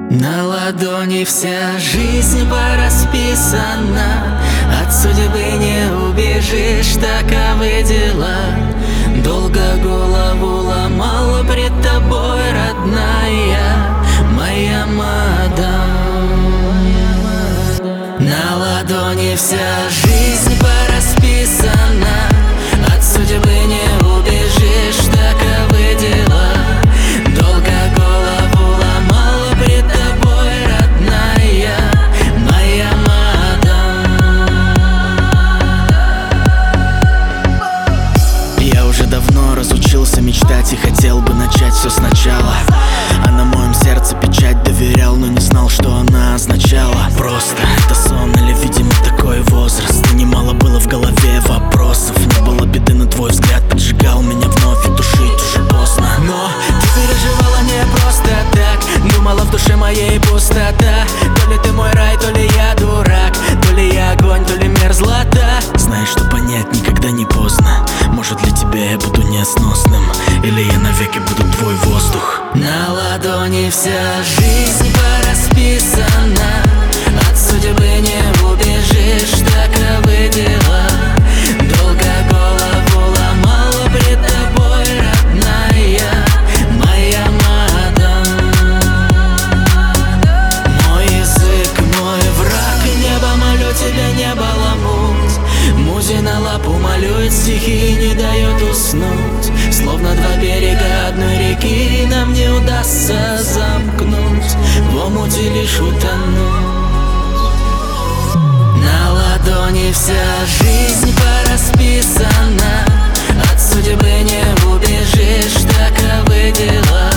На ладони вся жизнь порасписана, от судьбы не убежишь, таковы дела. Долго голову ломала пред тобой, родная моя мадам. На ладони вся жизнь порасписана, от судьбы не убежишь, таковы дела. Долго голову ломала пред тобой, родная моя мадам. Я уже давно разучился мечтать и хотел бы начать все сначала. А на моем сердце печать доверял, но не знал, что она означала. Просто это сон или, видимо, такой возраст. И немало было в голове вопросов. Не было беды, но твой взгляд поджигал меня вновь, и тушить уже поздно. Но ты переживала не просто так, думала в душе моей пустота. То ли ты мой рай, то ли я дурак, то ли я огонь, то ли мерзлота. Знаешь, что понять никогда не поздно. Может, для тебя я буду несносным, или я навеки буду твой воздух. На ладони вся жизнь порасписана, от судьбы не убежишь, таковы дела. Долго голову ломала пред тобой, родная моя мадам. Мой язык, мой враг, небо, молю тебя, небо ломуть. Музе на лапу молюет стихи и не дает уснуть. Словно два берега одной реки нам не удастся замкнуть, в омуте лишь утонуть. На ладони вся жизнь порасписана, от судьбы не убежишь, таковы дела.